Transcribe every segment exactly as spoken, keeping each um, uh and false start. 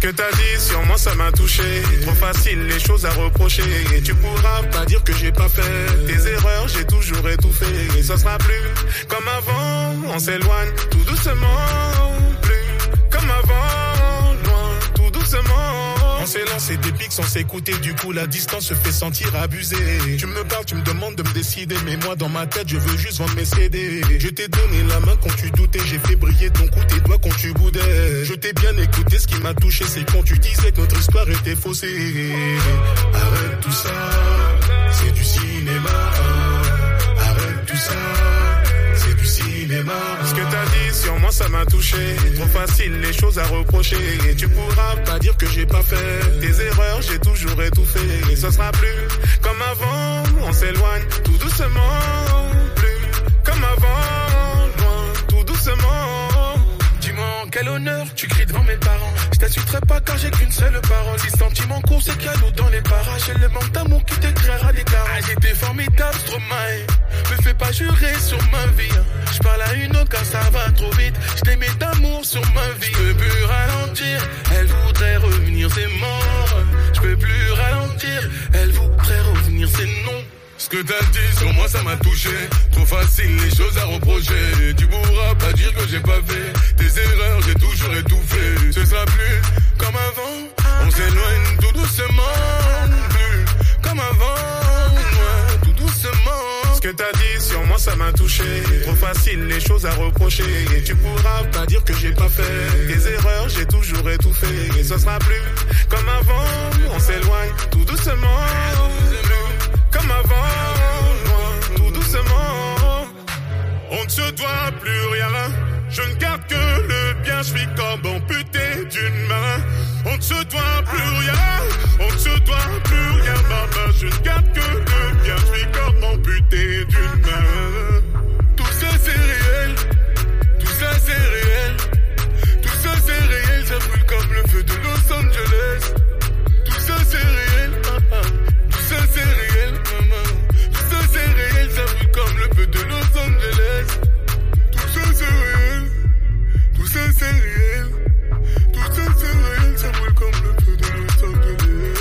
que t'as dit sur moi ça m'a touché. Trop facile les choses à reprocher. Et tu pourras pas dire que j'ai pas fait tes erreurs, j'ai toujours étouffé. Et ça sera plus comme avant, on s'éloigne tout doucement. Plus comme avant, loin, tout doucement. On s'est lancé des pics sans s'écouter, du coup la distance se fait sentir abusée. Tu me parles, tu me demandes de me décider, mais moi dans ma tête je veux juste vendre mes C D. Je t'ai donné la main quand tu doutais, j'ai fait briller ton cou, tes doigts quand tu boudais. Je t'ai bien écouté, ce qui m'a touché c'est quand tu disais que notre histoire était faussée. Arrête tout ça, c'est du cinéma. Arrête tout ça, c'est du cinéma. Ce que t'as dit sur moi ça m'a touché. Trop facile les choses à reprocher. Et tu pourras pas dire que j'ai pas fait tes erreurs, j'ai toujours étouffé. Et ce sera plus comme avant, on s'éloigne tout doucement. Plus comme avant, loin, tout doucement. Dis-moi en quel honneur tu cries devant mes parents. Je t'insulterai pas car j'ai qu'une seule parole. Si sentiment court c'est qu'il y a l'eau dans les parages. J'ai le manque d'amour qui t'éclairera des carats. Ah, j'étais formidable, Stromae. Me fais pas jurer sur ma vie. Je parle à une autre car ça va trop vite. Je t'aimais d'amour sur ma vie. Je peux plus ralentir, elle voudrait revenir, c'est mort. Je peux plus ralentir, elle voudrait revenir, c'est non. Ce que t'as dit sur moi ça m'a touché. Trop facile les choses à reprocher. Tu pourras pas dire que j'ai pas fait tes erreurs, j'ai toujours étouffé. Ce sera plus comme avant, on s'éloigne tout doucement. Plus comme avant, ouais, tout doucement. Ce que t'as dit sur moi ça m'a touché. Trop facile les choses à reprocher. Et tu pourras pas dire que j'ai pas fait tes erreurs, j'ai toujours étouffé. Et ce sera plus comme avant, on s'éloigne tout doucement. Comme avant, loin, tout doucement. On ne se doit plus rien. Je ne garde que le bien, je vis comme amputé d'une main. On ne se doit plus rien. On ne se doit plus rien, maman. Je ne garde que le bien, je vis comme amputé d'une main. Tout ça c'est réel. Tout ça c'est réel. Tout ça c'est réel. Ça brûle comme le feu de Los Angeles. Tout ça c'est réel. Tout ça c'est réel. Tout ça c'est réel, ça brûle comme le feu de Los Angeles. Tout ça c'est réel. Tout ça c'est réel. Tout ça c'est réel, ça brûle comme le feu de Los Angeles.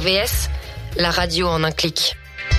V S, la radio en un clic.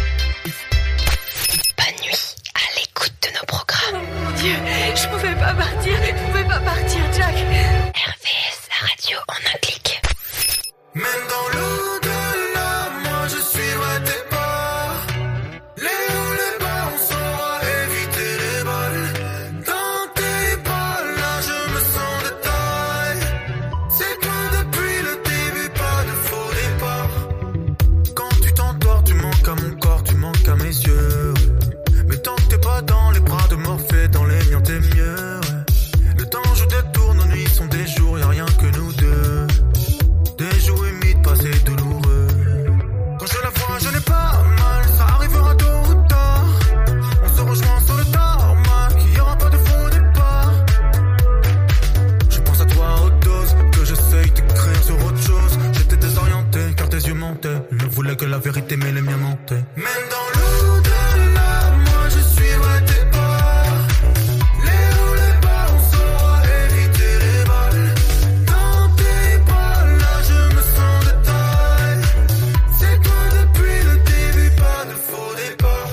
Bonne nuit à l'écoute de nos programmes. Oh mon Dieu, je pouvais pas partir, je pouvais pas partir, Jack. R V S, la radio en un clic. Même dans l'au-delà, moi je suivrai tes pas. Les hauts, les bas, on saura éviter les balles. Dans tes pas, là je me sens de taille. C'est toi depuis le début, pas de faux départ. Quand tu t'endors, tu manques à mon corps, tu manques à mes yeux. Mais tant que t'es pas dans les bras de Morphée, dans les miens t'es mieux. Le temps joue des tours, nos nuits sont des jours, y'a rien que nous deux. Des jours humides, passés douloureux. Quand je la vois, je n'ai pas mal, ça arrivera tôt ou tard. On se rejoint sur le tarmac, il y aura pas de faux départ. Je pense à toi à haute dose, que j'essaye d'écrire sur autre chose. J'étais désorienté, car tes yeux mentaient. Je ne voulais que la vérité, mais les miens mentaient. Même dans l'au-delà, moi je suivrai tes pas. Les hauts, les bas, on saura éviter les balles. Dans tes pas, là je me sens de taille. C'est toi depuis le début, pas de faux départ.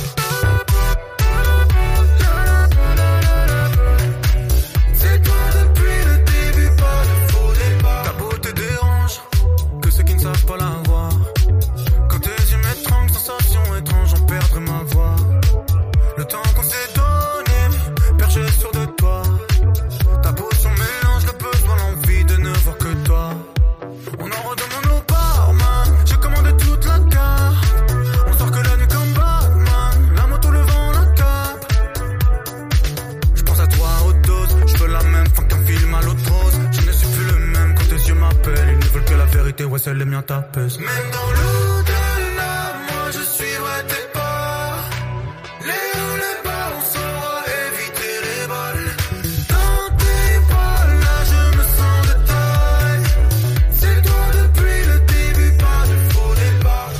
C'est toi depuis le début, pas de faux départ. Ta beauté dérange, que ceux qui ne savent pas la voir. Quand tes yeux m'étranglent, sensation étrange, j'en perdrai ma voix. Le temps qu'on s'est donné, perché sur de toi. Ta potion mélange le besoin, l'envie de ne voir que toi. On en redemande au barman, j'ai commandé toute la carte. On sort que la nuit comme Batman, la moto, le vent, la cape. Je pense à toi à haute dose, je veux la même fin qu'un film à l'autre rose. Je ne suis plus le même quand tes yeux m'appellent. Ils ne veulent que la vérité, ouais c'est les miens t'apaisent. Même dans l'au-delà, moi je suivrai tes pas. Les hauts, les bas, on saura éviter les balles. Dans tes pas, là je me sens de taille. C'est toi depuis le début, pas de faux départ.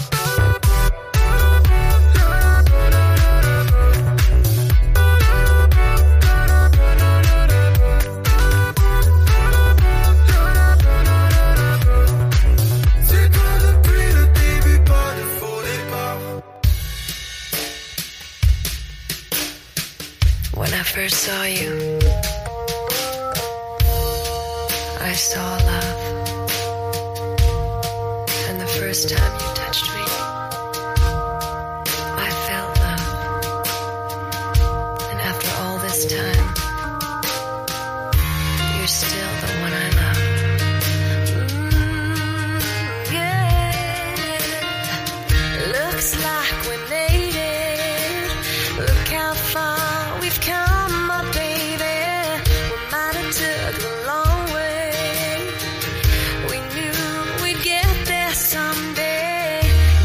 C'est toi depuis le début, pas de faux départ. When I first saw you, I saw love. And the first time you touched me, I felt love. And after all this time, you're still the one I love. Mm, yeah. Looks like we made it. Look how far we've come, my baby. We might have took the long way. We knew we'd get there someday.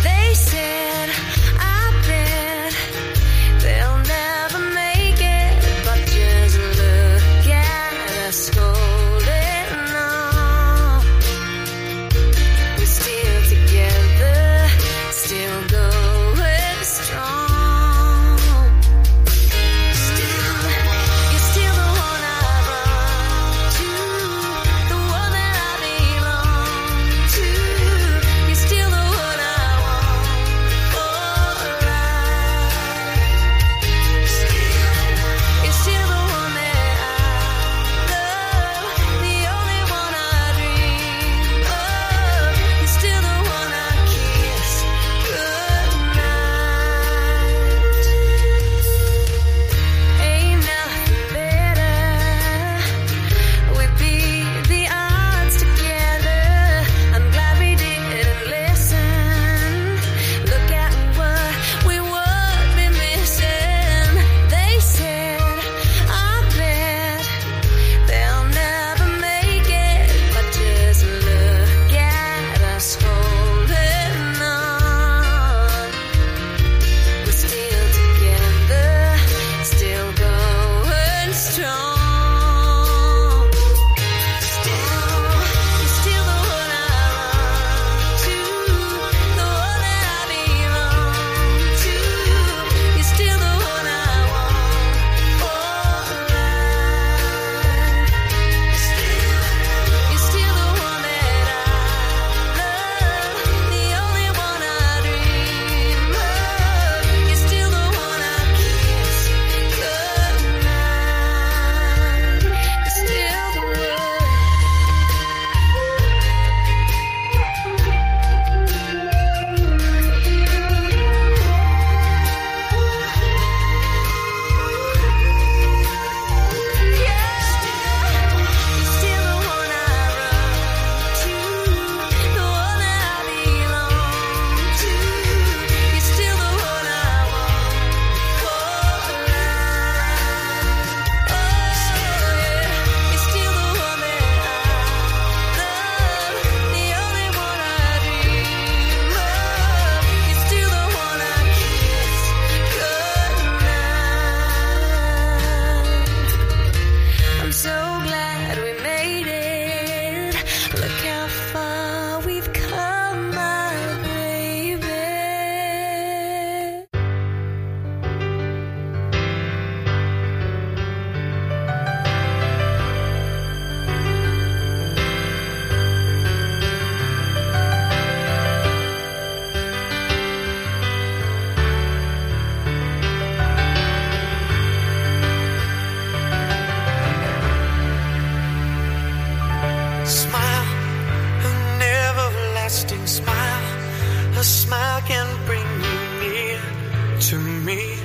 everlasting smile. A smile can bring you near to me.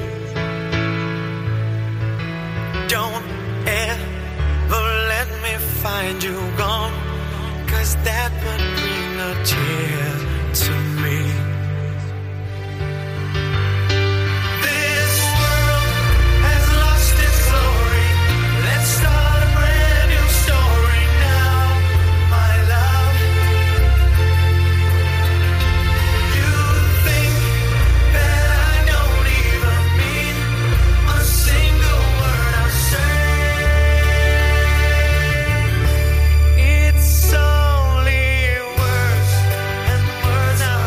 Don't ever let me find you gone, 'cause that would bring a tear to me. It's only words and words out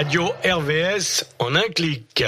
radio R V S en un clic.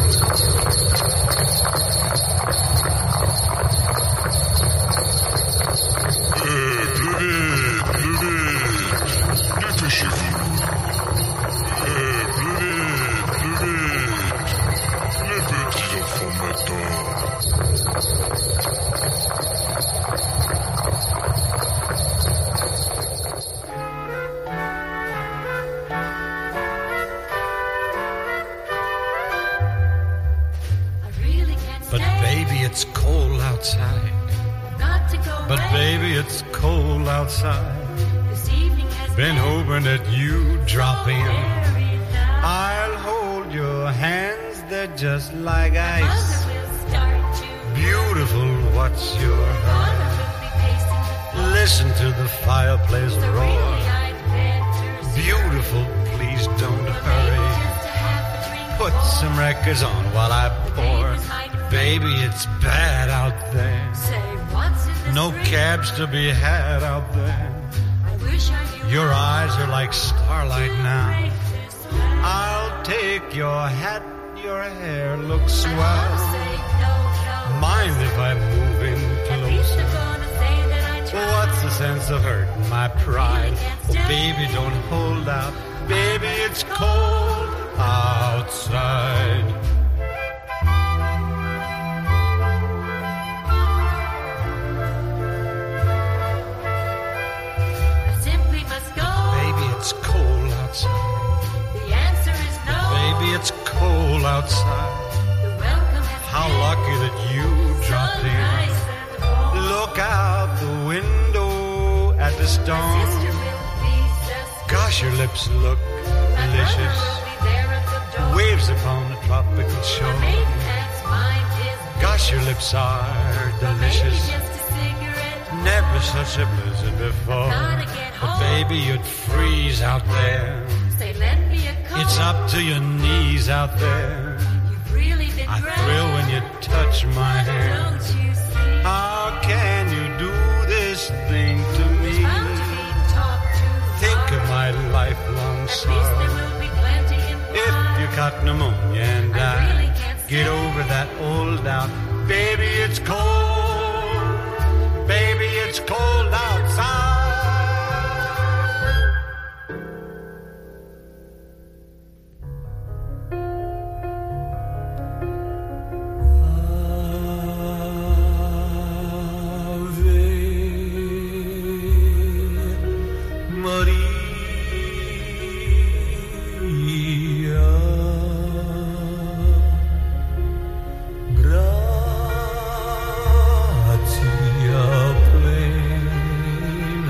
It's cold outside. But baby, it's cold outside. Been hoping that you drop in. I'll hold your hands, they're just like ice. Beautiful, what's your hurry? Listen to the fireplace roar. Beautiful, please don't hurry. Put some records on while I pour. Baby, it's bad out there. No cabs to be had out there. Your eyes are like starlight now. I'll take your hat, your hair looks swell. Mind if I move in closer? What's the sense of hurting my pride? Oh, baby, don't hold out. Baby, it's cold outside. It's cold outside. The answer is no. Baby, it's cold outside. The welcome has How lucky that you dropped so in. Nice Look out the window at the storm. Gosh, your lips look My delicious. Waves upon the tropical shore. Gosh, your lips are delicious. Never such a blizzard before. But baby, you'd freeze out there. Say, lend me a coat. It's up to your knees out there. You've really been I great. Thrill when you touch my hand. How can you do this thing to me? To Think of my lifelong sorrow. If you caught pneumonia and I, I really get over that old doubt. Baby, it's cold. Baby, it's cold outside. Grazie, plena.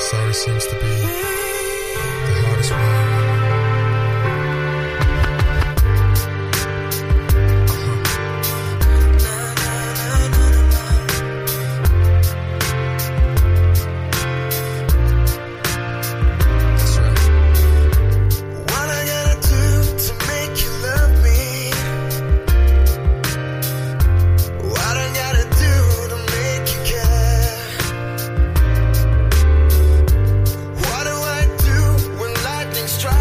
Sorry seems to be the hardest one. Strike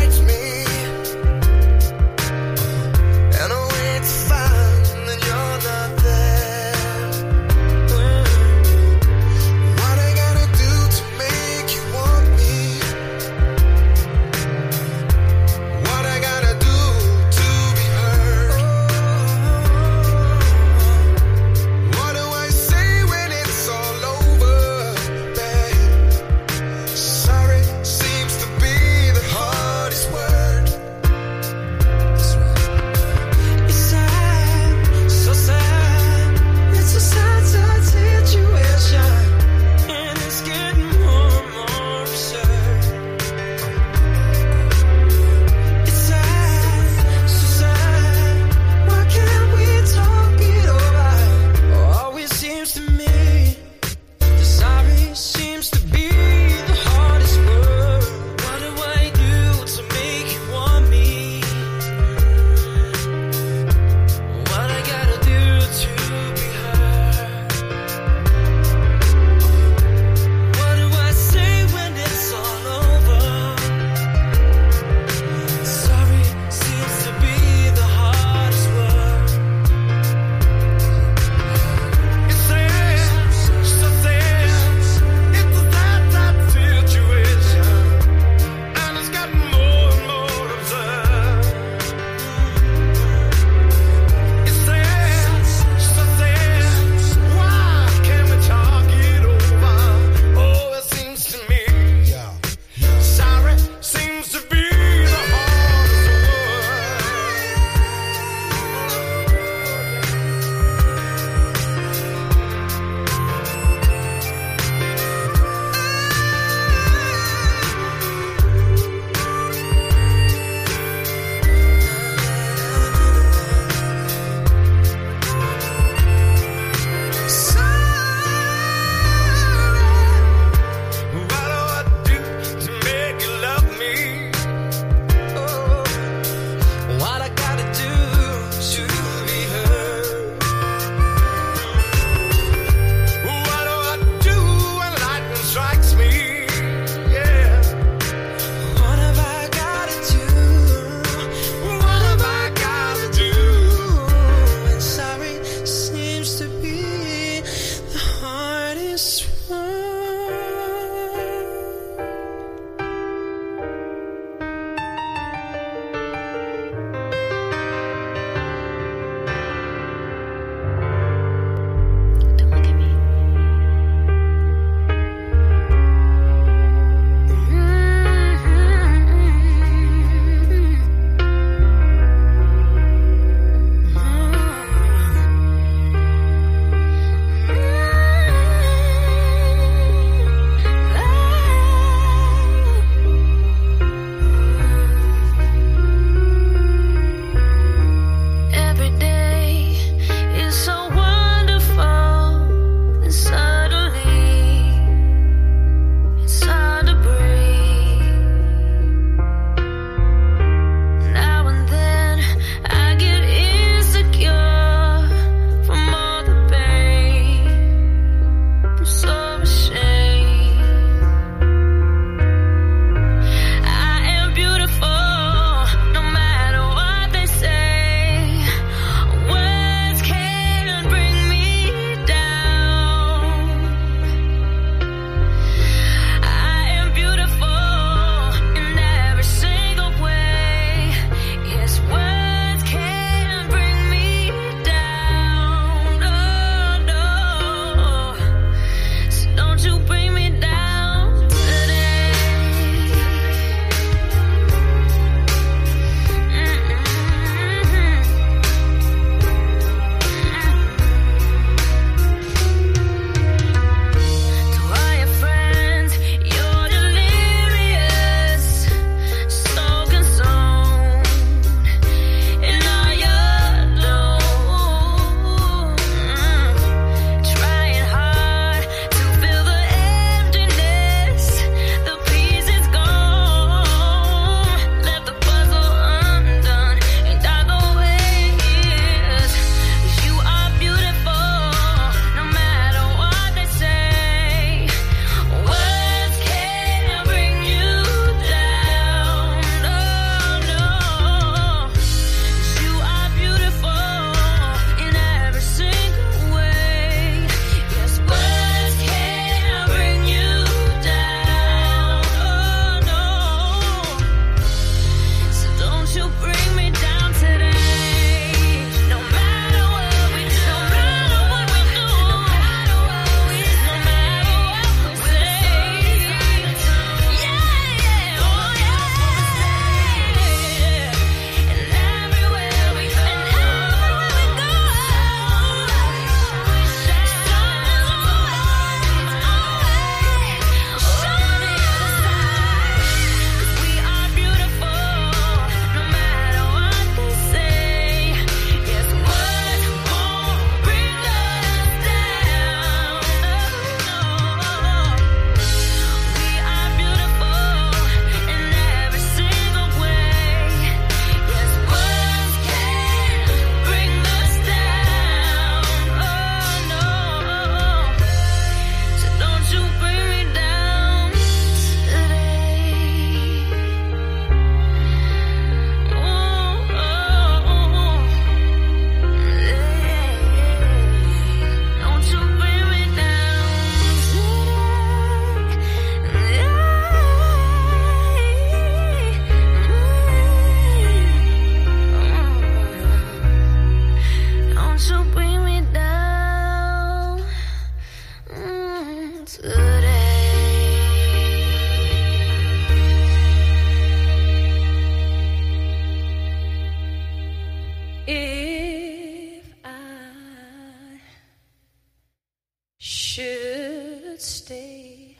should stay,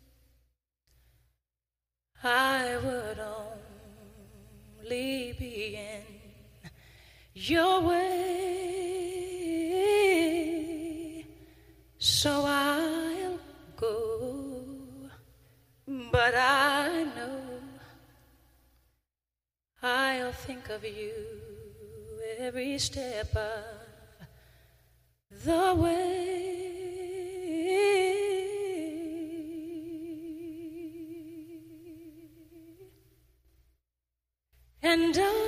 I would only be in your way, so I'll go, but I know I'll think of you every step of the way. And I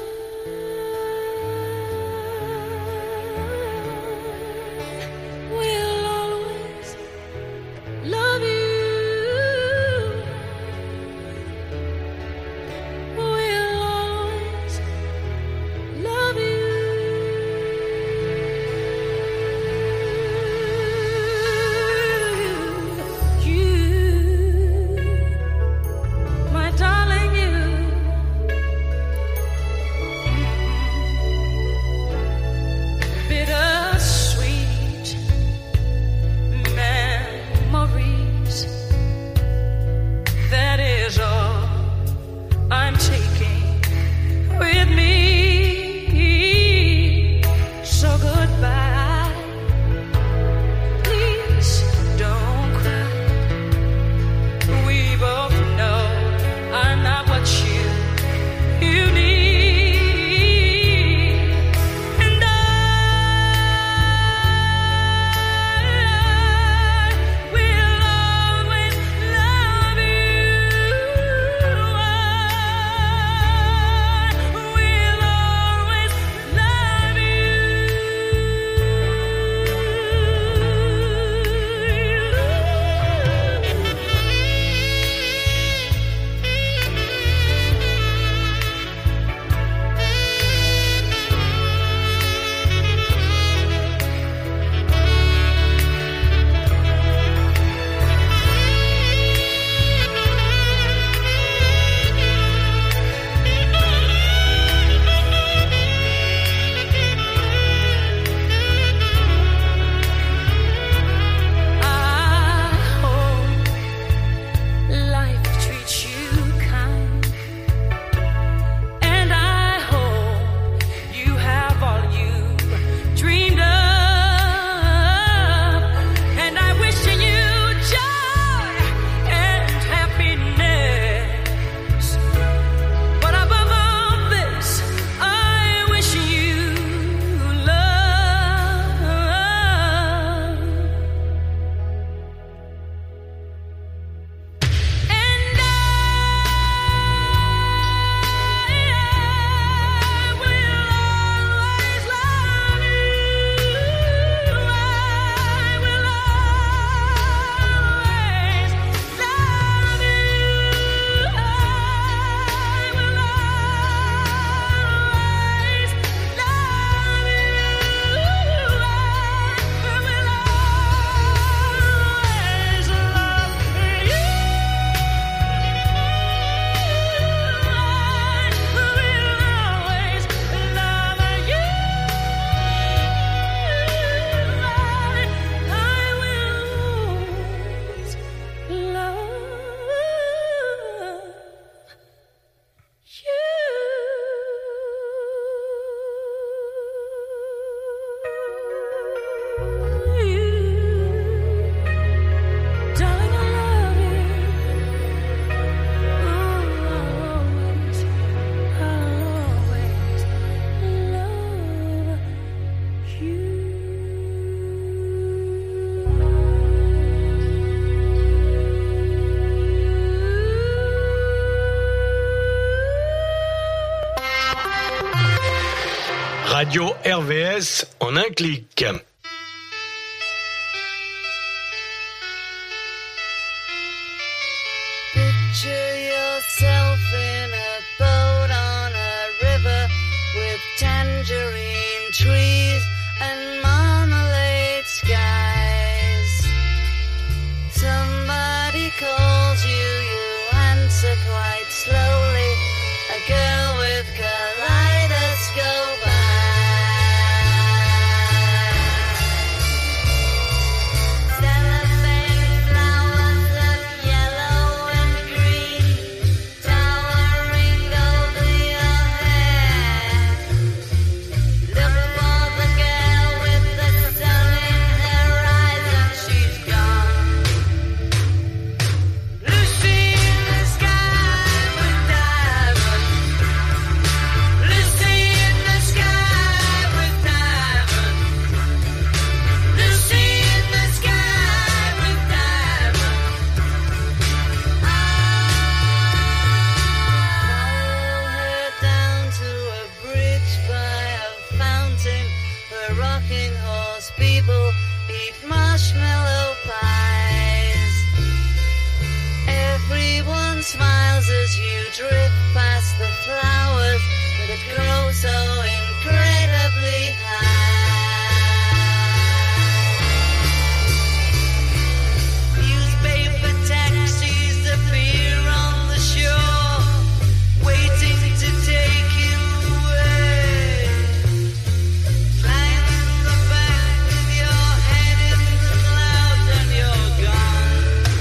will always love you. Will always love you. You, my darling, you. Bittersweet memories, that is all I'm taking with me. So goodbye, please don't cry. We both know I'm not what you, you need. And I will always love you. I will always love I hope life treats you kind, and I hope you have all you dreamed of, and I wish you joy and happiness. But above all this, I wish you love. And I will always love you. I will always love you. I will always love you. Darling, I love you. Always, always love Radio R V S en un clic. Picture yourself in a boat on a river with tangerine trees and marmalade skies. Somebody calls you, you answer quite slowly. A girl with kaleidoscope eyes. Stand up pause as you drift past the flowers that grow so incredibly high. Newspaper taxis appear on the shore, waiting to take you away. Flying in the back with your head in the clouds and you're gone.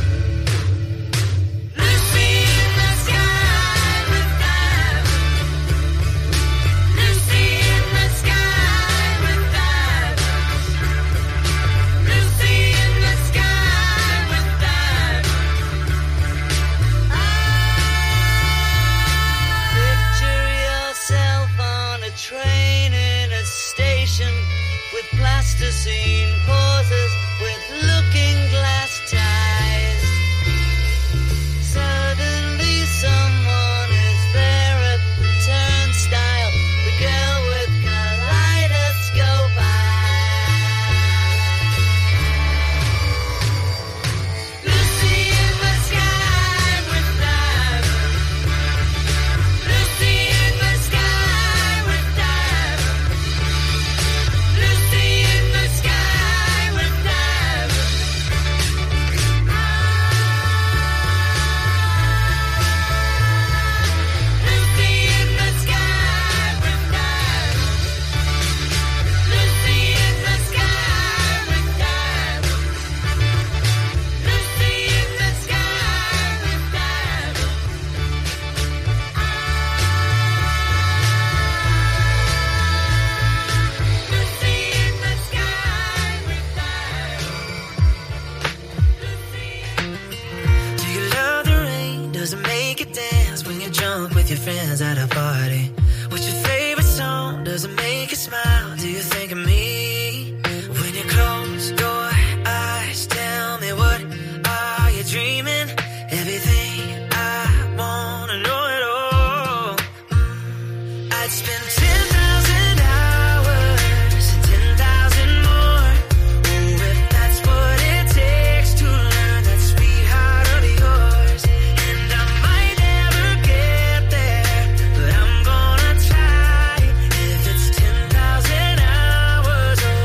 Lucy in the sky with diamonds. Lucy in the sky with diamonds. Lucy in the sky with diamonds. Picture yourself on a train in a station with plasticine pauses with looking glass ties. Suddenly someone is there at the turnstile, the girl with kaleidoscope eyes. Lucy in the sky with diamonds. Lucy in the sky with diamonds. Lucy in the sky with diamonds. Lucy in the sky with diamonds. Lucy in the sky with diamonds. Lucy in the sky with diamonds. Lucy in the sky with diamonds. Do you love the rain? Does it make you dance when you're drunk with your friends at a party? What's your favorite song? Does it make you smile? Do you think of me? When you close your eyes, tell me, what are you dreaming? Everything I wanna know it all. Mm, I'd spend ten thousand hours and ten thousand more. Oh, if that's what it takes to learn that sweet heart of yours. And I might never get there, but I'm gonna try. If it's ten thousand hours or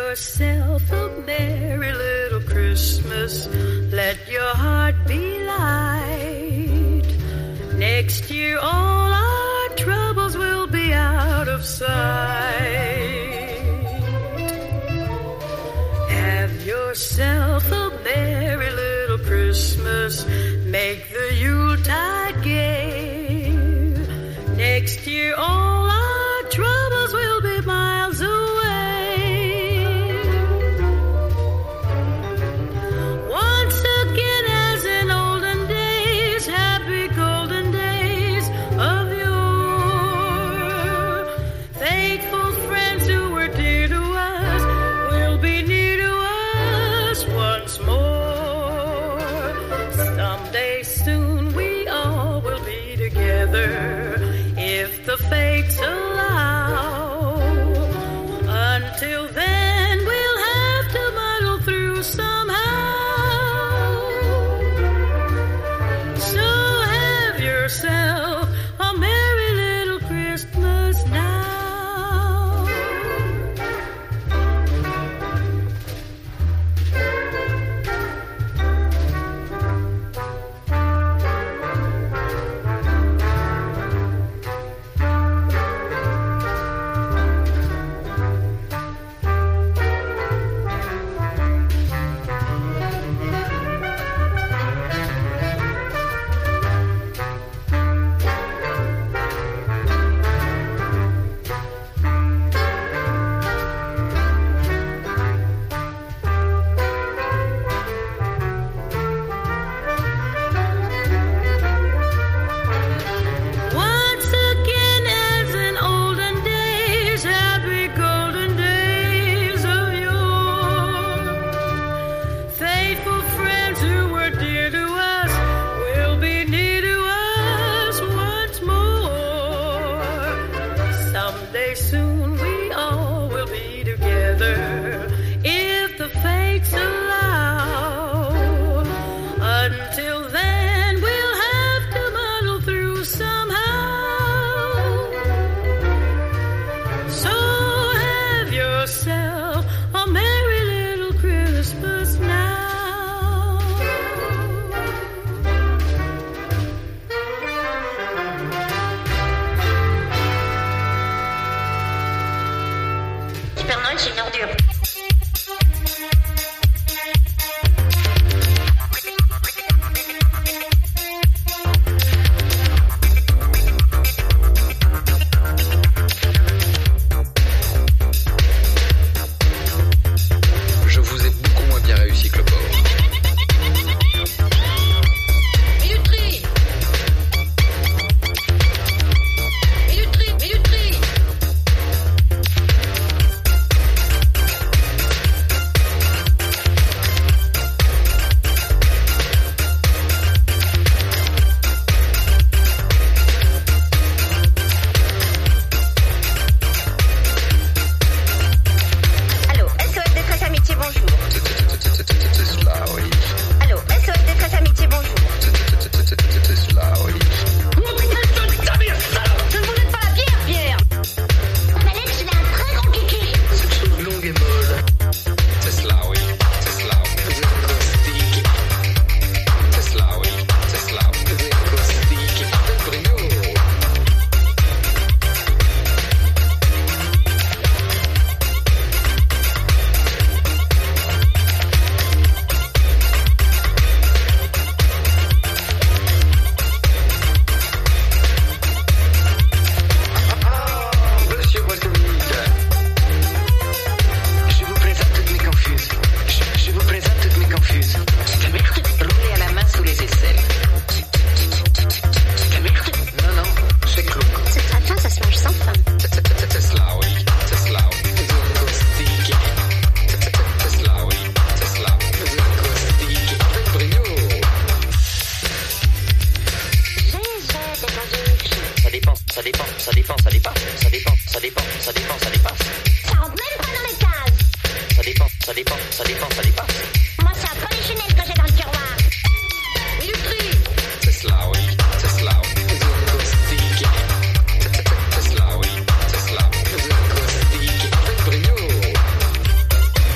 yourself a merry little Christmas. Let your heart be light. Next year all our troubles will be out of sight. Have yourself a merry little Christmas. Make the Yuletide gay. Next year all our troubles will be miles away. Once again as in olden days, happy golden days of yore. Faithful friends who were dear to us will be near to us once more. Someday soon we all will be together, if the fates allow. Until then we'll have to muddle through somehow. So have yourself a merry little Christmas now. Once again as in olden days, happy golden days of yore. Faithful friends who were dear to us will be near to us once more. Someday soon we all will be together, if the fates allow. Until then we'll have to muddle through somehow. So have yourself a merry little Christmas now. Père Noël, c'est une ordure. Je vous ai beaucoup moins bien réussi que le pauvre. Minuterie. Minuterie, minuterie. Allô, S O S Détresse Amitié, bonjour. C'est cela, oui. Allô, S O S Détresse Amitié, bonjour. C'est cela, oui. Je ne vous donne pas la bière, Pierre. Alex, il a un très grand kiki. Cette chose longue et molle. C'est cela, oui. C'est cela, oui. Caustique. C'est cela, oui. C'est cela, oui. Caustique. Bruno. Monsieur Boisdonique. Je vous présente toutes mes confuses. Je, je vous présente toutes mes confuses. Roulez à la main sous les aisselles. Non, non, c'est clou. C'est très fin, ça se mange sans fin. C'est cela, oui. C'est cela, oui. Caustique. C'est cela, oui. C'est cela. Caustique. Bruno. Ça dépend, ça dépend, ça dépend, ça dépend, ça dépend, ça dépend, ça dépend, ça dépend. Ça rentre même pas dans les cases. Ça dépend, ça dépend, ça dépend, ça dépend. Moi, c'est un polichinelle que j'ai dans le tiroir. Minuterie. C'est cela, oui. C'est cela, oui. Caustique. C'est cela, oui. C'est cela. Caustique. Bruno.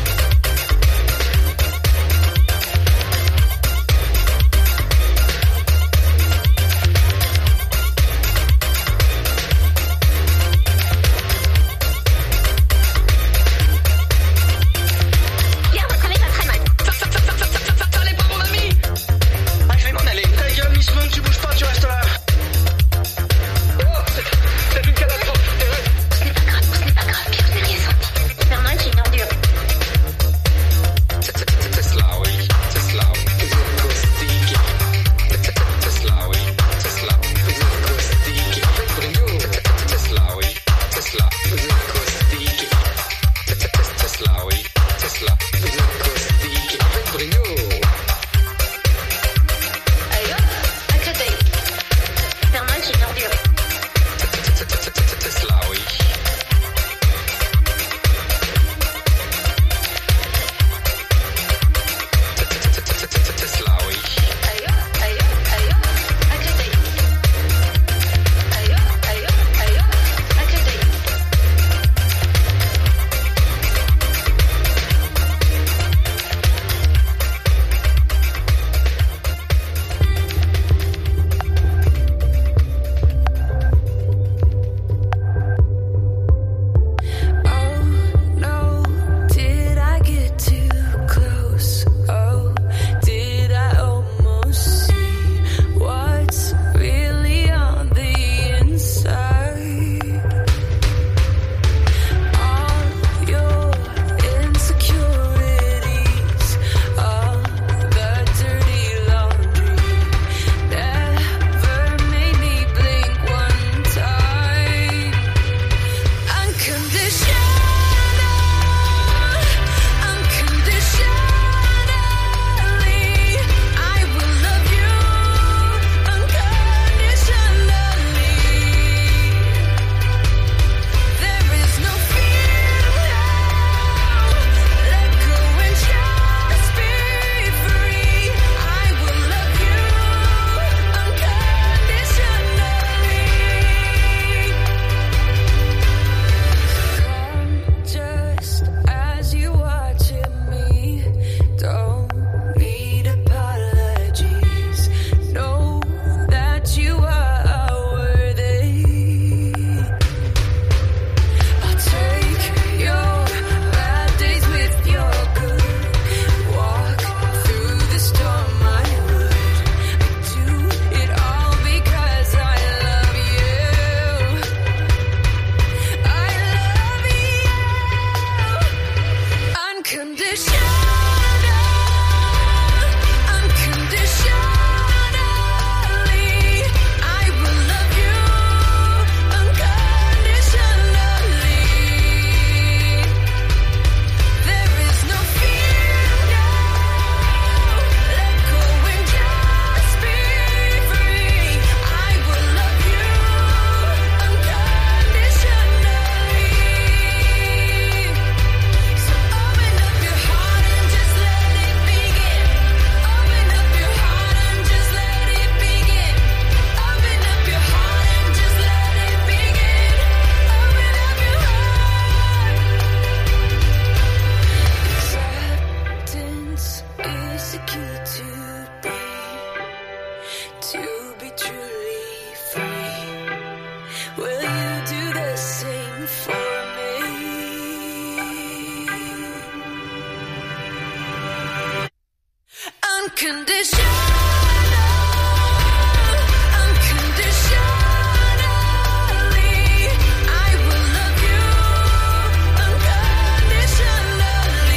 condition.